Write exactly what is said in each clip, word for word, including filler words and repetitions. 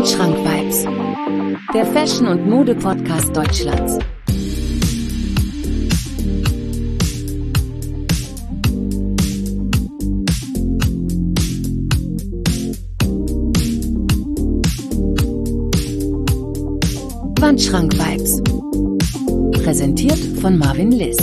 Wandschrank-Vibes, der Fashion- und Mode-Podcast Deutschlands. Wandschrank-Vibes, präsentiert von Marvin Liss.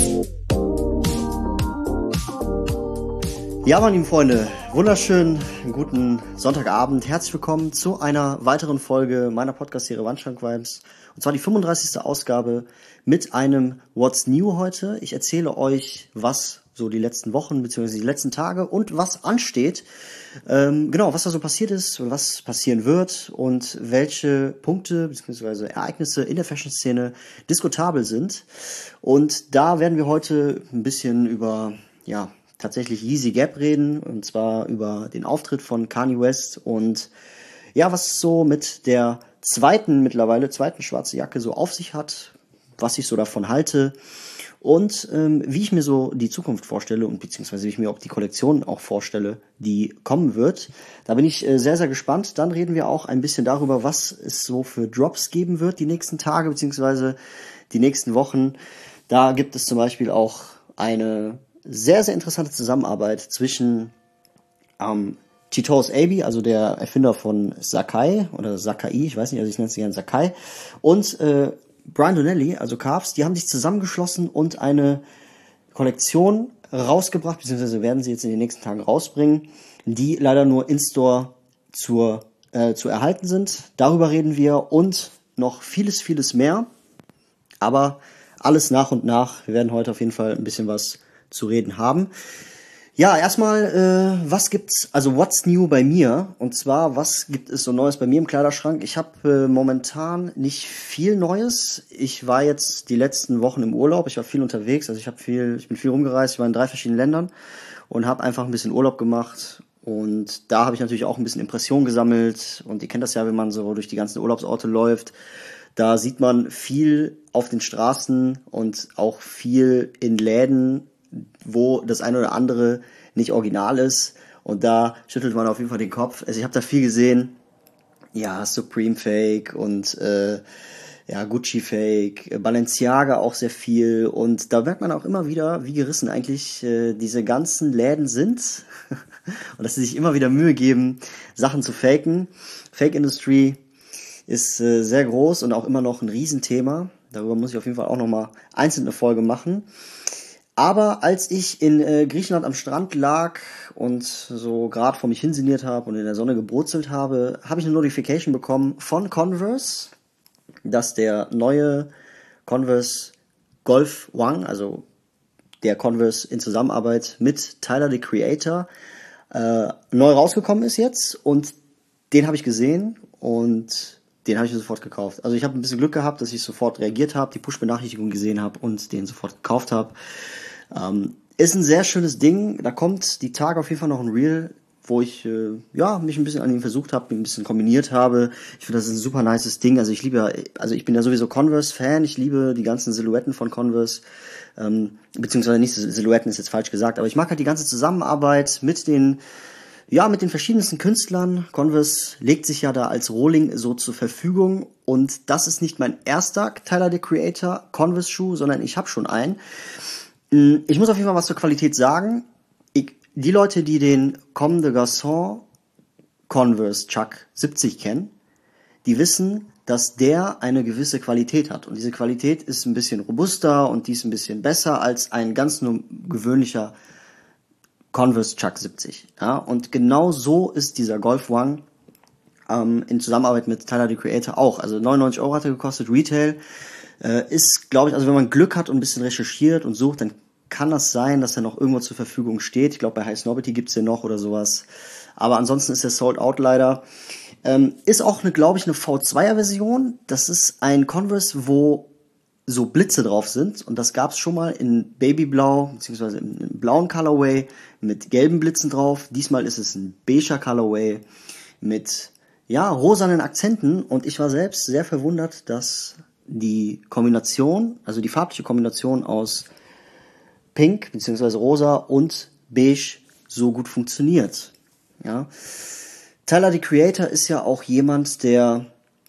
Ja, meine lieben Freunde, wunderschönen guten Sonntagabend. Herzlich willkommen zu einer weiteren Folge meiner Podcast-Serie Wandschrank-Vibes. Und zwar die fünfunddreißigste Ausgabe mit einem What's New heute. Ich erzähle euch, was so die letzten Wochen bzw. die letzten Tage und was ansteht. Ähm, genau, was da so passiert ist und was passieren wird und welche Punkte bzw. Ereignisse in der Fashion-Szene diskutabel sind. Und da werden wir heute ein bisschen über, ja, tatsächlich Yeezy Gap reden, und zwar über den Auftritt von Kanye West und ja, was es so mit der zweiten, mittlerweile zweiten schwarze Jacke so auf sich hat, was ich so davon halte und ähm, wie ich mir so die Zukunft vorstelle und beziehungsweise wie ich mir auch die Kollektion auch vorstelle, die kommen wird. Da bin ich äh, sehr, sehr gespannt. Dann reden wir auch ein bisschen darüber, was es so für Drops geben wird die nächsten Tage beziehungsweise die nächsten Wochen. Da gibt es zum Beispiel auch eine sehr, sehr interessante Zusammenarbeit zwischen ähm, Chitos Abe, also der Erfinder von Sacai oder Sacai, ich weiß nicht, also ich nenne es gerne Sacai, und äh, Brian Donnelly, also Carves, die haben sich zusammengeschlossen und eine Kollektion rausgebracht, beziehungsweise werden sie jetzt in den nächsten Tagen rausbringen, die leider nur in-store zur, äh, zu erhalten sind. Darüber reden wir und noch vieles, vieles mehr, aber alles nach und nach. Wir werden heute auf jeden Fall ein bisschen was zu reden haben. Ja, erstmal, äh, was gibt's, also what's new bei mir? Und zwar, was gibt es so Neues bei mir im Kleiderschrank? Ich habe äh, momentan nicht viel Neues. Ich war jetzt die letzten Wochen im Urlaub. Ich war viel unterwegs, also ich habe viel, ich bin viel rumgereist. Ich war in drei verschiedenen Ländern und habe einfach ein bisschen Urlaub gemacht. Und da habe ich natürlich auch ein bisschen Impressionen gesammelt. Und ihr kennt das ja, wenn man so durch die ganzen Urlaubsorte läuft. Da sieht man viel auf den Straßen und auch viel in Läden, wo das eine oder andere nicht original ist. Und da schüttelt man auf jeden Fall den Kopf. Also ich habe da viel gesehen. Ja, Supreme Fake und äh, ja, Gucci Fake, Balenciaga auch sehr viel. Und da merkt man auch immer wieder, wie gerissen eigentlich äh, diese ganzen Läden sind. Und dass sie sich immer wieder Mühe geben, Sachen zu faken. Fake Industry ist äh, sehr groß und auch immer noch ein Riesenthema. Darüber muss ich auf jeden Fall auch nochmal einzeln eine Folge machen. Aber als ich in äh, Griechenland am Strand lag und so gerade vor mich hinsinniert habe und in der Sonne gebrutzelt habe, habe ich eine Notification bekommen von Converse, dass der neue Converse Golf One, also der Converse in Zusammenarbeit mit Tyler, the Creator, äh, neu rausgekommen ist jetzt. Und den habe ich gesehen und den habe ich mir sofort gekauft. Also ich habe ein bisschen Glück gehabt, dass ich sofort reagiert habe, die Push-Benachrichtigung gesehen habe und den sofort gekauft habe. Ähm, ist ein sehr schönes Ding. Da kommt die Tage auf jeden Fall noch ein Reel, wo ich äh, ja mich ein bisschen an ihm versucht habe, ein bisschen kombiniert habe. Ich finde, das ist ein super nices Ding. Also ich liebe, also ich bin ja sowieso Converse-Fan. Ich liebe die ganzen Silhouetten von Converse. Ähm, beziehungsweise nicht Silhouetten ist jetzt falsch gesagt, aber ich mag halt die ganze Zusammenarbeit mit den Ja, mit den verschiedensten Künstlern. Converse legt sich ja da als Rohling so zur Verfügung. Und das ist nicht mein erster Tyler, the Creator Converse-Schuh, sondern ich habe schon einen. Ich muss auf jeden Fall was zur Qualität sagen. Ich, die Leute, die den Comme des Garçons Converse Chuck siebzig kennen, die wissen, dass der eine gewisse Qualität hat. Und diese Qualität ist ein bisschen robuster und die ist ein bisschen besser als ein ganz nur gewöhnlicher Converse Chuck siebzig. Ja, und genau so ist dieser Golf One ähm, in Zusammenarbeit mit Tyler, the Creator auch. Also neunundneunzig Euro hat er gekostet, Retail. Äh, ist, glaube ich, also wenn man Glück hat und ein bisschen recherchiert und sucht, dann kann das sein, dass er noch irgendwo zur Verfügung steht. Ich glaube, bei High Snobiety gibt's den noch oder sowas. Aber ansonsten ist der sold out leider. Ähm, ist auch, eine, glaube ich, eine V zweier Version. Das ist ein Converse, wo so Blitze drauf sind. Und das gab's schon mal in Babyblau, beziehungsweise im, im blauen Colorway mit gelben Blitzen drauf. Diesmal ist es ein beiger Colorway mit, ja, rosanen Akzenten. Und ich war selbst sehr verwundert, dass die Kombination, also die farbliche Kombination aus Pink bzw. Rosa und Beige so gut funktioniert. Ja. Tyler, the Creator, ist ja auch jemand, der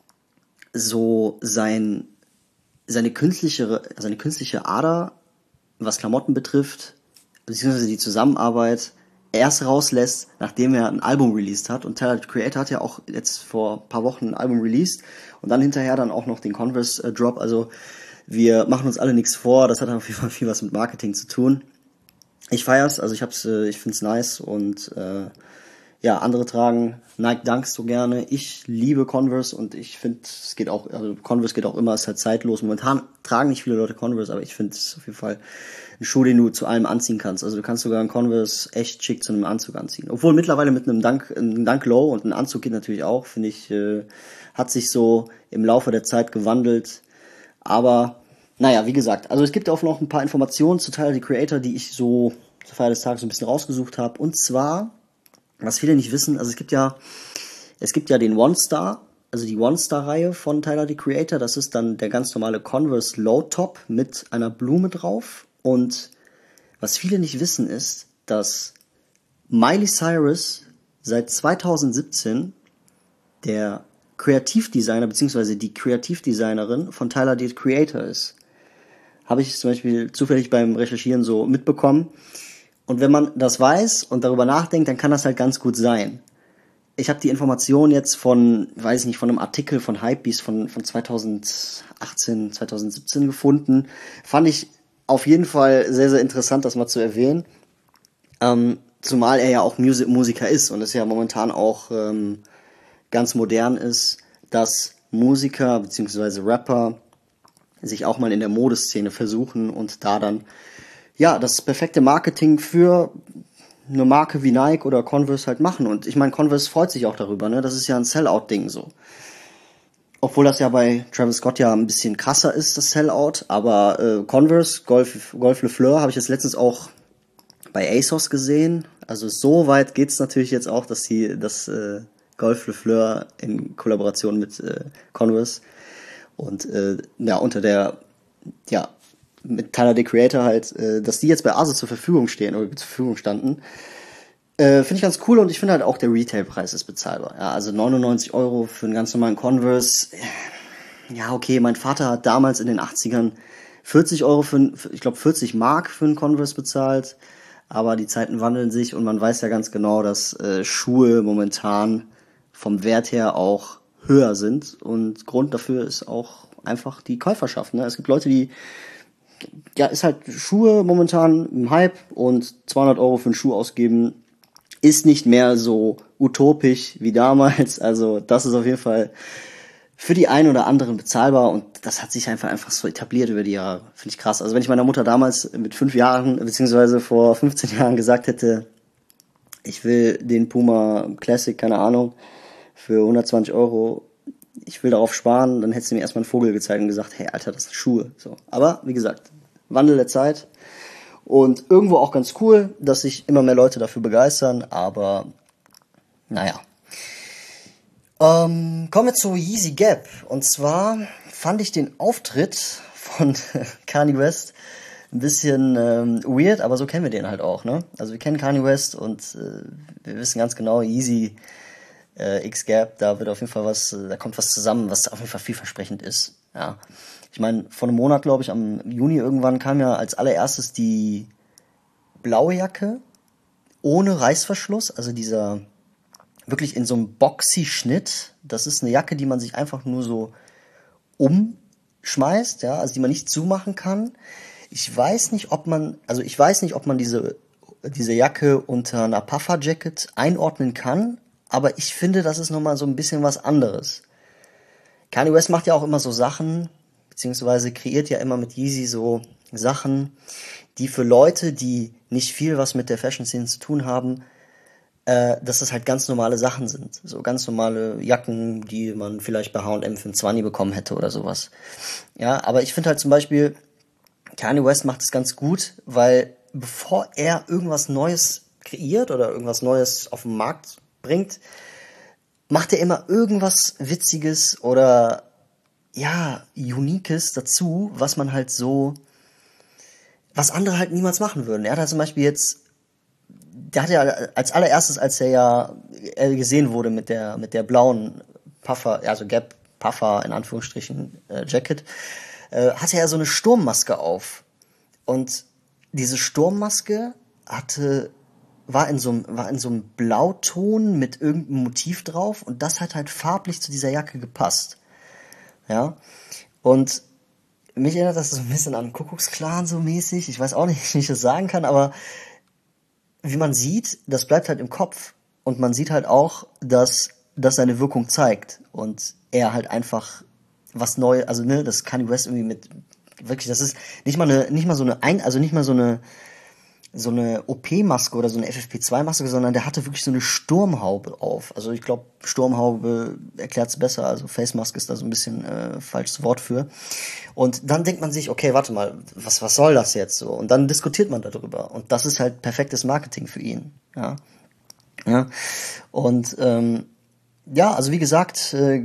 so sein, seine künstliche, seine künstliche Ader, was Klamotten betrifft, beziehungsweise die Zusammenarbeit, erst rauslässt, nachdem er ein Album released hat. Und Tyler, the Creator, hat ja auch jetzt vor ein paar Wochen ein Album released und dann hinterher dann auch noch den Converse äh, Drop. Also wir machen uns alle nichts vor, das hat auf jeden Fall viel was mit Marketing zu tun. Ich feier's, also ich hab's, äh, ich find's nice und äh, ja, andere tragen Nike Dunks so gerne. Ich liebe Converse und ich finde, es geht auch, also Converse geht auch immer, ist halt zeitlos. Momentan tragen nicht viele Leute Converse, aber ich finde es auf jeden Fall ein Schuh, den du zu allem anziehen kannst. Also du kannst sogar einen Converse echt schick zu einem Anzug anziehen. Obwohl mittlerweile mit einem Dunk, einem Dunk Low und ein Anzug geht natürlich auch, finde ich, äh, hat sich so im Laufe der Zeit gewandelt. Aber naja, wie gesagt, also es gibt auch noch ein paar Informationen zu Tyler, the Creator, die ich so zur Feier des Tages so ein bisschen rausgesucht habe. Und zwar, was viele nicht wissen, also es gibt ja, es gibt ja den One Star, also die One Star Reihe von Tyler, the Creator. Das ist dann der ganz normale Converse Low Top mit einer Blume drauf. Und was viele nicht wissen ist, dass Miley Cyrus seit zweitausendsiebzehn der Kreativdesigner bzw. die Kreativdesignerin von Tyler, the Creator ist. Habe ich zum Beispiel zufällig beim Recherchieren so mitbekommen. Und wenn man das weiß und darüber nachdenkt, dann kann das halt ganz gut sein. Ich habe die Information jetzt von, weiß ich nicht, von einem Artikel von Hypebeast von, von zweitausendachtzehn, zweitausendsiebzehn gefunden. Fand ich auf jeden Fall sehr, sehr interessant, das mal zu erwähnen. Ähm, zumal er ja auch Musik- Musiker ist und es ja momentan auch ähm, ganz modern ist, dass Musiker bzw. Rapper sich auch mal in der Modeszene versuchen und da dann ja, das perfekte Marketing für eine Marke wie Nike oder Converse halt machen. Und ich meine, Converse freut sich auch darüber, ne? Das ist ja ein Sellout-Ding so. Obwohl das ja bei Travis Scott ja ein bisschen krasser ist, das Sellout. Aber äh, Converse, Golf, Golf Le Fleur, habe ich jetzt letztens auch bei ASOS gesehen. Also so weit geht's natürlich jetzt auch, dass die das äh, Golf Le Fleur in Kollaboration mit äh, Converse und äh, ja, unter der, ja, mit Tyler, the Creator halt, äh, dass die jetzt bei ASOS zur Verfügung stehen oder zur Verfügung standen, äh, finde ich ganz cool und ich finde halt auch der Retailpreis ist bezahlbar. Ja, also neunundneunzig Euro für einen ganz normalen Converse. Ja, okay, mein Vater hat damals in den achtzigern vierzig Euro für, ich glaube vierzig Mark für einen Converse bezahlt, aber die Zeiten wandeln sich und man weiß ja ganz genau, dass äh, Schuhe momentan vom Wert her auch höher sind und Grund dafür ist auch einfach die Käuferschaft. Ne? Es gibt Leute, die ja, ist halt Schuhe momentan im Hype und zweihundert Euro für einen Schuh ausgeben ist nicht mehr so utopisch wie damals. Also das ist auf jeden Fall für die einen oder anderen bezahlbar und das hat sich einfach einfach so etabliert über die Jahre. Finde ich krass. Also wenn ich meiner Mutter damals mit fünf Jahren beziehungsweise vor fünfzehn Jahren gesagt hätte, ich will den Puma Classic, keine Ahnung, für hundertzwanzig Euro, ich will darauf sparen, dann hätte sie mir erstmal einen Vogel gezeigt und gesagt, hey Alter, das sind Schuhe. So. Aber wie gesagt, Wandel der Zeit und irgendwo auch ganz cool, dass sich immer mehr Leute dafür begeistern, aber naja. Ähm, kommen wir zu Yeezy Gap und zwar fand ich den Auftritt von Kanye West ein bisschen ähm, weird, aber so kennen wir den halt auch, ne? Also wir kennen Kanye West und äh, wir wissen ganz genau, Yeezy Äh, X-Gap, da wird auf jeden Fall was, da kommt was zusammen, was auf jeden Fall vielversprechend ist. Ja, ich meine, vor einem Monat, glaube ich, am Juni irgendwann kam ja als allererstes die blaue Jacke ohne Reißverschluss, also dieser wirklich in so einem boxy Schnitt. Das ist eine Jacke, die man sich einfach nur so umschmeißt, ja, also die man nicht zumachen kann. Ich weiß nicht, ob man, also ich weiß nicht, ob man diese diese Jacke unter einer Puffer Jacket einordnen kann. Aber ich finde, das ist nochmal so ein bisschen was anderes. Kanye West macht ja auch immer so Sachen, beziehungsweise kreiert ja immer mit Yeezy so Sachen, die für Leute, die nicht viel was mit der Fashion-Szene zu tun haben, äh, dass das halt ganz normale Sachen sind. So ganz normale Jacken, die man vielleicht bei H und M für ein zwanzig bekommen hätte oder sowas. Ja, aber ich finde halt zum Beispiel, Kanye West macht es ganz gut, weil bevor er irgendwas Neues kreiert oder irgendwas Neues auf den Markt bringt, macht er immer irgendwas Witziges oder ja, Uniques dazu, was man halt so, was andere halt niemals machen würden. Er hat halt zum Beispiel jetzt der hat ja als allererstes, als er ja äh, gesehen wurde mit der mit der blauen Puffer, also Gap Puffer in Anführungsstrichen äh, Jacket, äh, hatte er so eine Sturmmaske auf. Und diese Sturmmaske hatte war in so einem war in so einem Blauton mit irgendeinem Motiv drauf und das hat halt farblich zu dieser Jacke gepasst. Ja? Und mich erinnert das so ein bisschen an Kuckucksklan so mäßig. Ich weiß auch nicht, wie ich das sagen kann, aber wie man sieht, das bleibt halt im Kopf. Und man sieht halt auch, dass das seine Wirkung zeigt. Und er halt einfach was Neues, also ne, das Kanye West irgendwie mit, wirklich, das ist nicht mal eine, nicht mal so eine, ein, also nicht mal so eine, so eine O P-Maske oder so eine F F P zwei Maske, sondern der hatte wirklich so eine Sturmhaube auf. Also ich glaube, Sturmhaube erklärt's besser, also Face Mask ist da so ein bisschen äh, falsches Wort für. Und dann denkt man sich, okay, warte mal, was was soll das jetzt so? Und dann diskutiert man darüber. Und das ist halt perfektes Marketing für ihn. Ja, ja. Und ähm, ja, also wie gesagt, äh,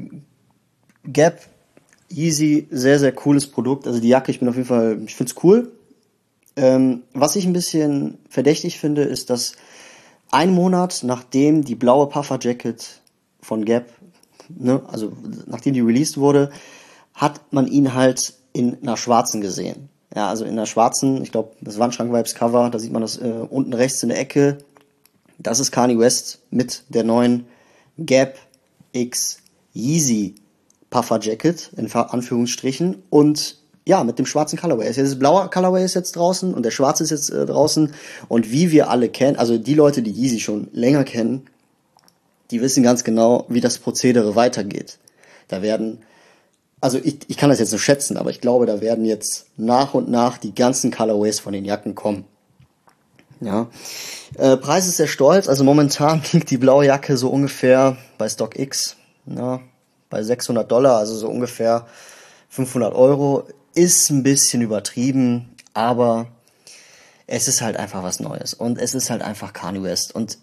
Gap, Yeezy, sehr sehr cooles Produkt. Also die Jacke, ich bin auf jeden Fall, ich find's cool. Ähm, was ich ein bisschen verdächtig finde, ist, dass ein Monat nachdem die blaue Puffer Jacket von Gap, ne, also nachdem die released wurde, hat man ihn halt in einer schwarzen gesehen. Ja, also in einer schwarzen, ich glaube, das Wandschrank-Vibes Cover, da sieht man das äh, unten rechts in der Ecke. Das ist Kanye West mit der neuen Gap X Yeezy Puffer Jacket, in Anführungsstrichen, und ja, mit dem schwarzen Colorway. Das blaue Colorway ist jetzt draußen und der schwarze ist jetzt äh, draußen. Und wie wir alle kennen, also die Leute, die Yeezy schon länger kennen, die wissen ganz genau, wie das Prozedere weitergeht. Da werden, also ich, ich kann das jetzt nur schätzen, aber ich glaube, da werden jetzt nach und nach die ganzen Colorways von den Jacken kommen. Ja. Äh, Preis ist sehr stolz, also momentan liegt die blaue Jacke so ungefähr bei StockX, ja, bei sechshundert Dollar, also so ungefähr fünfhundert Euro. Ist ein bisschen übertrieben, aber es ist halt einfach was Neues. Und es ist halt einfach Kanye West. Und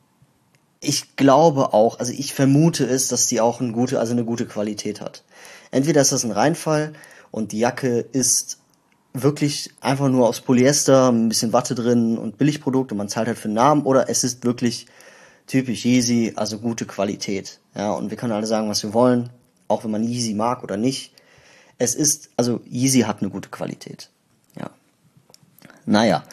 ich glaube auch, also ich vermute es, dass die auch eine gute, also eine gute Qualität hat. Entweder ist das ein Reinfall und die Jacke ist wirklich einfach nur aus Polyester, ein bisschen Watte drin und Billigprodukt und man zahlt halt für den Namen, oder es ist wirklich typisch Yeezy, also gute Qualität. Ja, und wir können alle sagen, was wir wollen, auch wenn man Yeezy mag oder nicht. Es ist, also Yeezy hat eine gute Qualität. Ja. Naja.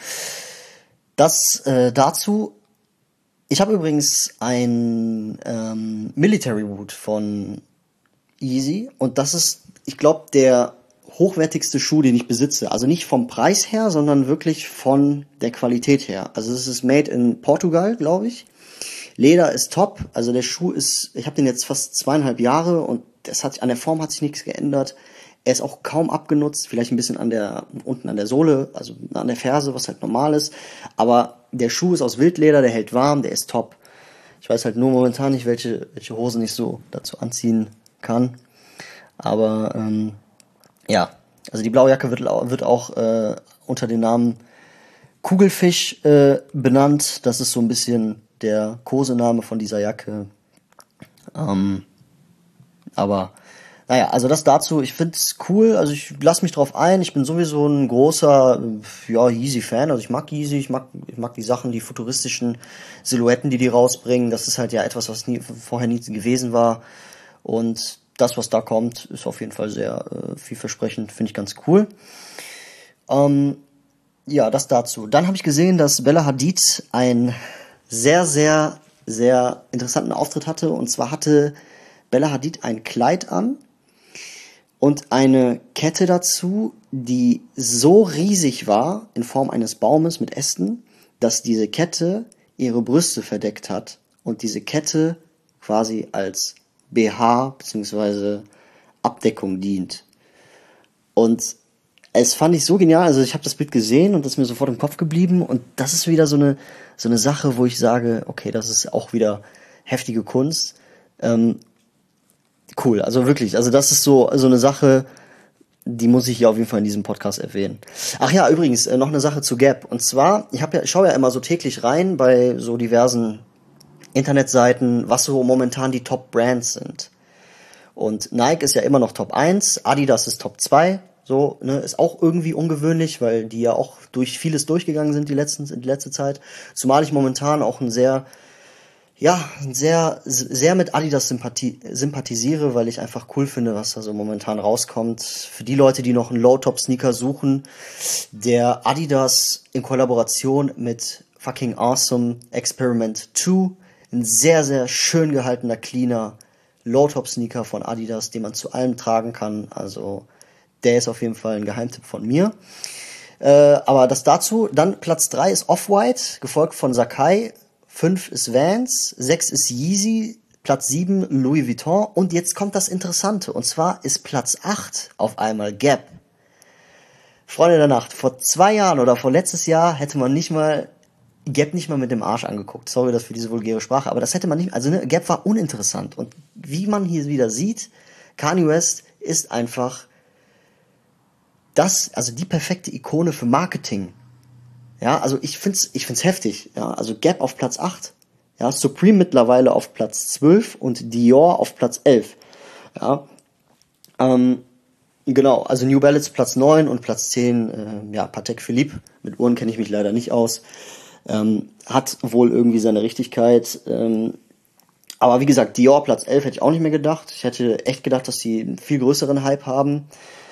Das äh, dazu. Ich habe übrigens ein ähm, Military Boot von Yeezy und das ist, ich glaube, der hochwertigste Schuh, den ich besitze. Also nicht vom Preis her, sondern wirklich von der Qualität her. Also es ist made in Portugal, glaube ich. Leder ist top. Also der Schuh ist, ich habe den jetzt fast zweieinhalb Jahre und das hat, an der Form hat sich nichts geändert. Er ist auch kaum abgenutzt, vielleicht ein bisschen an der, unten an der Sohle, also an der Ferse, was halt normal ist. Aber der Schuh ist aus Wildleder, der hält warm, der ist top. Ich weiß halt nur momentan nicht, welche, welche Hosen ich so dazu anziehen kann. Aber, ähm, ja, also die blaue Jacke wird, wird auch äh, unter dem Namen Kugelfisch äh, benannt. Das ist so ein bisschen der Kosename von dieser Jacke. Ähm, aber naja, also das dazu, ich find's cool, also ich lass mich drauf ein, ich bin sowieso ein großer, ja, Yeezy-Fan, also ich mag Yeezy, ich mag, ich mag die Sachen, die futuristischen Silhouetten, die die rausbringen, das ist halt ja etwas, was nie, vorher nie gewesen war, und das, was da kommt, ist auf jeden Fall sehr äh, vielversprechend, finde ich ganz cool. Ähm, ja, das dazu. Dann habe ich gesehen, dass Bella Hadid einen sehr, sehr, sehr interessanten Auftritt hatte, und zwar hatte Bella Hadid ein Kleid an und eine Kette dazu, die so riesig war, in Form eines Baumes mit Ästen, dass diese Kette ihre Brüste verdeckt hat und diese Kette quasi als B H bzw. Abdeckung dient. Und es fand ich so genial, also ich habe das Bild gesehen und das ist mir sofort im Kopf geblieben, und das ist wieder so eine so eine Sache, wo ich sage, okay, das ist auch wieder heftige Kunst. Ähm, Cool, also wirklich, also das ist so so eine Sache, die muss ich hier auf jeden Fall in diesem Podcast erwähnen. Ach ja, übrigens, äh, noch eine Sache zu Gap. Und zwar, ich habe ja, ich schaue ja immer so täglich rein bei so diversen Internetseiten, was so momentan die Top-Brands sind. Und Nike ist ja immer noch Top eins, Adidas ist Top zwei, So, ne, ist auch irgendwie ungewöhnlich, weil die ja auch durch vieles durchgegangen sind die letzten, die letzte Zeit. Zumal ich momentan auch ein sehr, ja, sehr, sehr mit Adidas sympathie, sympathisiere, weil ich einfach cool finde, was da so momentan rauskommt. Für die Leute, die noch einen Low-Top-Sneaker suchen, der Adidas in Kollaboration mit fucking Awesome Experiment zwei, ein sehr, sehr schön gehaltener, cleaner Low-Top-Sneaker von Adidas, den man zu allem tragen kann. Also der ist auf jeden Fall ein Geheimtipp von mir. Äh, aber das dazu. Dann Platz drei ist Off-White, gefolgt von Sacai. fünf ist Vans, sechs ist Yeezy, Platz sieben Louis Vuitton. Und jetzt kommt das Interessante. Und zwar ist Platz acht auf einmal Gap. Freunde der Nacht, vor zwei Jahren oder vor letztes Jahr hätte man nicht mal Gap nicht mal mit dem Arsch angeguckt. Sorry das für diese vulgäre Sprache, aber das hätte man nicht, also ne, Gap war uninteressant. Und wie man hier wieder sieht, Kanye West ist einfach das, also die perfekte Ikone für Marketing. Ja, also ich find's, ich find's heftig. Ja, also Gap auf Platz acht, ja, Supreme mittlerweile auf Platz zwölf und Dior auf Platz elf. Ja, ähm, genau, also New Balance Platz neun und Platz zehn, äh, ja, Patek Philippe. Mit Uhren kenne ich mich leider nicht aus. Ähm, hat wohl irgendwie seine Richtigkeit. Ähm, aber wie gesagt, Dior Platz elf hätte ich auch nicht mehr gedacht. Ich hätte echt gedacht, dass die einen viel größeren Hype haben.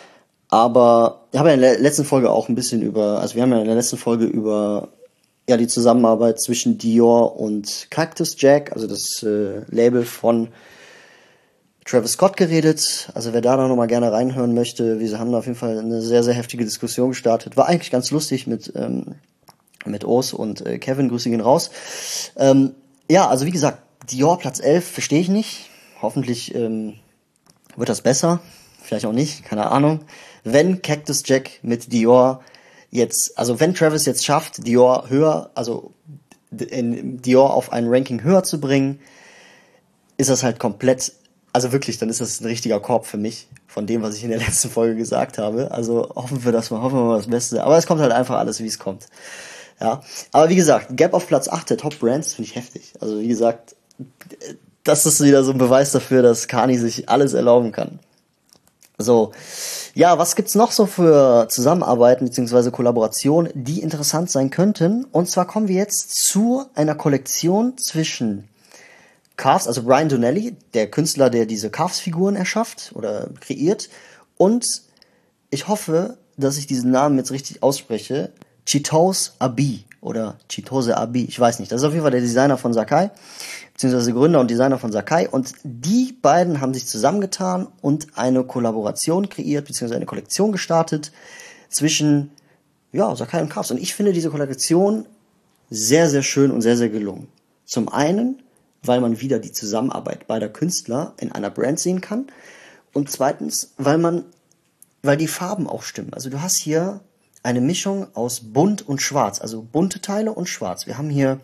Aber ich habe ja in der letzten Folge auch ein bisschen über, also wir haben ja in der letzten Folge über ja die Zusammenarbeit zwischen Dior und Cactus Jack, also das äh, Label von Travis Scott geredet. Also wer da noch mal gerne reinhören möchte, wir haben da auf jeden Fall eine sehr, sehr heftige Diskussion gestartet. War eigentlich ganz lustig mit ähm, mit Urs und äh, Kevin, Grüße gehen raus. Ähm, ja, also wie gesagt, Dior Platz elf verstehe ich nicht. Hoffentlich ähm, wird das besser. Vielleicht auch nicht, keine Ahnung. Wenn Cactus Jack mit Dior jetzt, also wenn Travis jetzt schafft, Dior höher, also in Dior auf ein Ranking höher zu bringen, ist das halt komplett, also wirklich, dann ist das ein richtiger Korb für mich, von dem, was ich in der letzten Folge gesagt habe. Also hoffen wir das mal, hoffen wir mal das Beste. Aber es kommt halt einfach alles, wie es kommt. Ja, aber wie gesagt, Gap auf Platz acht der Top Brands finde ich heftig. Also wie gesagt, das ist wieder so ein Beweis dafür, dass Kanye sich alles erlauben kann. So, ja, was gibt's noch so für Zusammenarbeiten bzw. Kollaborationen, die interessant sein könnten? Und zwar kommen wir jetzt zu einer Kollektion zwischen Calves, also Brian Donnelly, der Künstler, der diese Calves-Figuren erschafft oder kreiert, und ich hoffe, dass ich diesen Namen jetzt richtig ausspreche, Chitose Abi oder Chitose Abi, ich weiß nicht. Das ist auf jeden Fall der Designer von Sacai, beziehungsweise Gründer und Designer von Sacai. Und die beiden haben sich zusammengetan und eine Kollaboration kreiert, beziehungsweise eine Kollektion gestartet zwischen ja, Sacai und Calves. Und ich finde diese Kollektion sehr, sehr schön und sehr, sehr gelungen. Zum einen, weil man wieder die Zusammenarbeit beider Künstler in einer Brand sehen kann. Und zweitens, weil man, weil die Farben auch stimmen. Also du hast hier eine Mischung aus bunt und schwarz, also bunte Teile und schwarz. Wir haben hier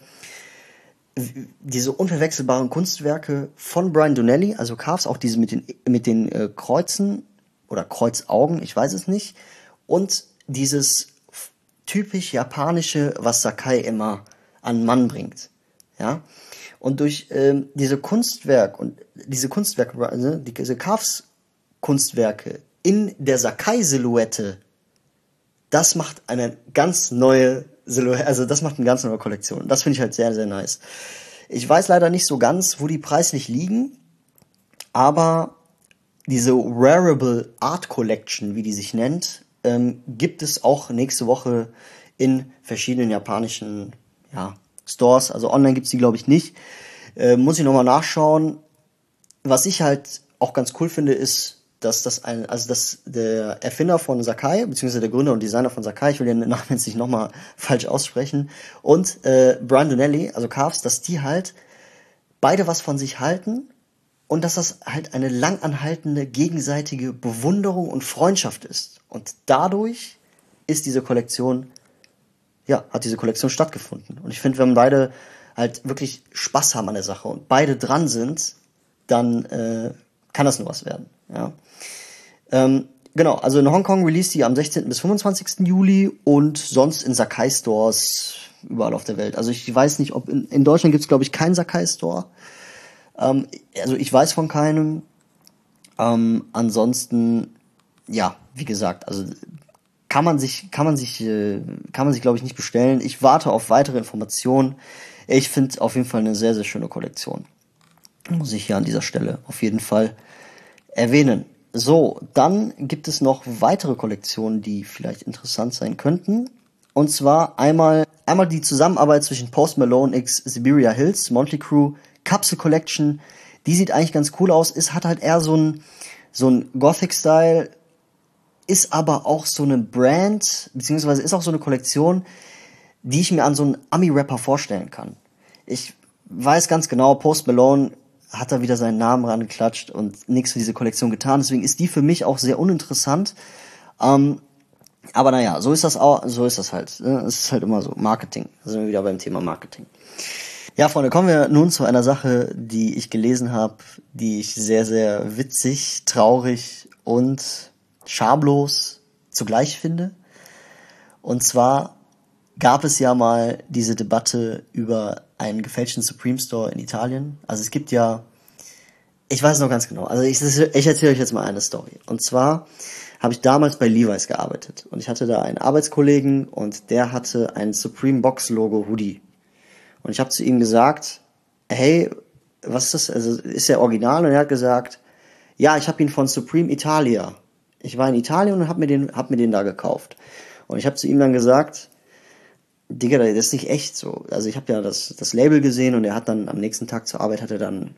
diese unverwechselbaren Kunstwerke von Brian Donnelly, also Calves, auch diese mit den mit den äh, Kreuzen oder Kreuzaugen, ich weiß es nicht, und dieses typisch japanische, was Sacai immer an Mann bringt, ja. Und durch ähm, diese Kunstwerk und diese Kunstwerke, also diese Calves Kunstwerke in der Sacai-Silhouette, das macht eine ganz neue Silhouette, also das macht eine ganz neue Kollektion. Das finde ich halt sehr, sehr nice. Ich weiß leider nicht so ganz, wo die preislich liegen, aber diese Wearable Art Collection, wie die sich nennt, ähm, gibt es auch nächste Woche in verschiedenen japanischen ja, Stores. Also online gibt's die, glaube ich, nicht. Äh, muss ich nochmal nachschauen. Was ich halt auch ganz cool finde, ist, dass das ein, also dass der Erfinder von Sacai, beziehungsweise der Gründer und Designer von Sacai, ich will den Namen jetzt nicht nochmal falsch aussprechen, und äh, Brian Donnelly, also Calves, dass die halt beide was von sich halten und dass das halt eine langanhaltende gegenseitige Bewunderung und Freundschaft ist. Und dadurch ist diese Kollektion, ja, hat diese Kollektion stattgefunden. Und ich finde, wenn beide halt wirklich Spaß haben an der Sache und beide dran sind, dann äh, kann das nur was werden. Ja. Ähm, genau, also in Hongkong release die am sechzehnten bis fünfundzwanzigsten Juli und sonst in Sacai-Stores überall auf der Welt. Also ich weiß nicht, ob in, in Deutschland gibt es, glaube ich, keinen Sacai-Store. Ähm, also ich weiß von keinem. Ähm, ansonsten ja, wie gesagt, also kann man sich, kann man sich, äh, kann man sich, glaube ich, nicht bestellen. Ich warte auf weitere Informationen. Ich finde auf jeden Fall eine sehr, sehr schöne Kollektion. Muss ich hier an dieser Stelle auf jeden Fall erwähnen. So, dann gibt es noch weitere Kollektionen, die vielleicht interessant sein könnten. Und zwar einmal einmal die Zusammenarbeit zwischen Post Malone x Siberia Hills, Motley Crue, Capsule Collection. Die sieht eigentlich ganz cool aus. Es hat halt eher so ein so ein Gothic-Style, ist aber auch so eine Brand, beziehungsweise ist auch so eine Kollektion, die ich mir an so einen Ami-Rapper vorstellen kann. Ich weiß ganz genau, Post Malone hat da wieder seinen Namen rangeklatscht und nichts für diese Kollektion getan. Deswegen ist die für mich auch sehr uninteressant. Ähm, aber naja, so ist das auch, so ist das halt. Ne? Es ist halt immer so Marketing. Da sind wir wieder beim Thema Marketing. Ja, Freunde, kommen wir nun zu einer Sache, die ich gelesen habe, die ich sehr, sehr witzig, traurig und schamlos zugleich finde. Und zwar gab es ja mal diese Debatte über einen gefälschten Supreme Store in Italien. Also es gibt ja, ich weiß noch ganz genau, also ich, ich erzähle euch jetzt mal eine Story. Und zwar habe ich damals bei Levi's gearbeitet und ich hatte da einen Arbeitskollegen und der hatte ein Supreme Box Logo Hoodie. Und ich habe zu ihm gesagt, hey, was ist das? Also ist der original? Und er hat gesagt, ja, ich habe ihn von Supreme Italia. Ich war in Italien und habe mir den, hab mir den da gekauft. Und ich habe zu ihm dann gesagt, Digga, das ist nicht echt so. Also ich habe ja das, das Label gesehen und er hat dann am nächsten Tag zur Arbeit hat er dann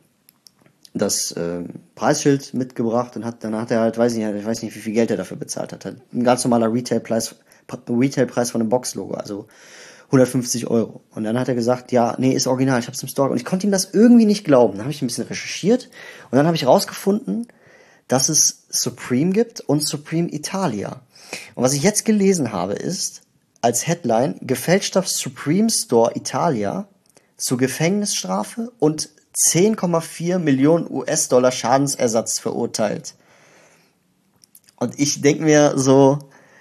das äh, Preisschild mitgebracht und hat dann hat er halt, weiß nicht, ich weiß nicht, wie viel Geld er dafür bezahlt hat. Ein ganz normaler Retailpreis, Retailpreis von einem Boxlogo, also hundertfünfzig Euro. Und dann hat er gesagt, ja, nee, ist original, ich hab's im Store. Und ich konnte ihm das irgendwie nicht glauben. Dann habe ich ein bisschen recherchiert und dann habe ich rausgefunden, dass es Supreme gibt und Supreme Italia. Und was ich jetzt gelesen habe, ist als Headline, gefälschter Supreme Store Italia zu Gefängnisstrafe und zehn Komma vier Millionen U S-Dollar Schadensersatz verurteilt. Und ich denke mir so,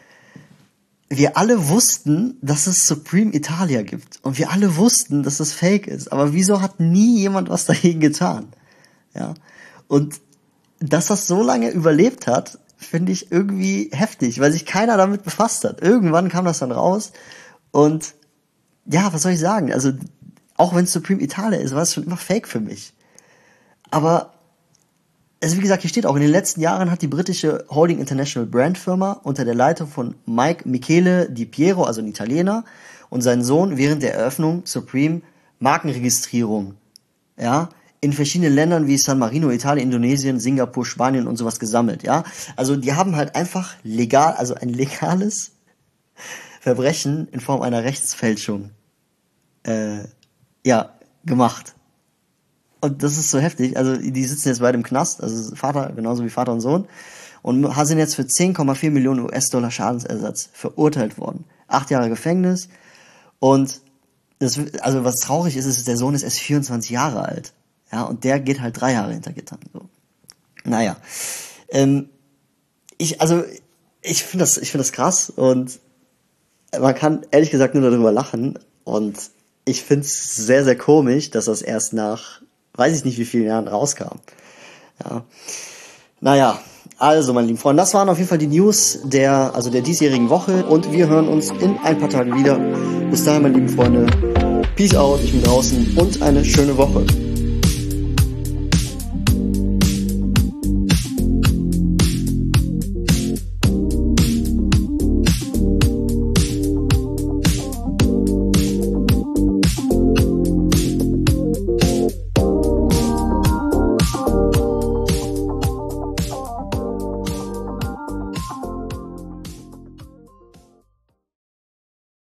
wir alle wussten, dass es Supreme Italia gibt. Und wir alle wussten, dass es fake ist. Aber wieso hat nie jemand was dagegen getan? Ja. Und dass das so lange überlebt hat, finde ich irgendwie heftig, weil sich keiner damit befasst hat. Irgendwann kam das dann raus. Und ja, was soll ich sagen? Also, auch wenn es Supreme Italia ist, war es schon immer fake für mich. Aber, also wie gesagt, hier steht auch, in den letzten Jahren hat die britische Holding International Brand Firma unter der Leitung von Mike Michele Di Piero, also ein Italiener, und seinen Sohn während der Eröffnung Supreme Markenregistrierung, ja, in verschiedenen Ländern wie San Marino, Italien, Indonesien, Singapur, Spanien und sowas gesammelt, ja. Also die haben halt einfach legal, also ein legales Verbrechen in Form einer Rechtsfälschung, äh, ja, gemacht. Und das ist so heftig. Also die sitzen jetzt beide im Knast, also Vater, genauso wie Vater und Sohn, und sind jetzt für zehn Komma vier Millionen U S-Dollar Schadensersatz verurteilt worden. Acht Jahre Gefängnis. Und das, also was traurig ist, ist, der Sohn ist erst vierundzwanzig Jahre alt. Ja, und der geht halt drei Jahre hinter Gittern. So. Naja. Ähm, ich, also, ich finde das, ich finde das krass und man kann ehrlich gesagt nur darüber lachen und ich finde es sehr, sehr komisch, dass das erst nach, weiß ich nicht wie vielen Jahren rauskam. Ja. Naja, also meine lieben Freunde, das waren auf jeden Fall die News der, also der diesjährigen Woche und wir hören uns in ein paar Tagen wieder. Bis dahin, meine lieben Freunde, Peace out, ich bin draußen und eine schöne Woche.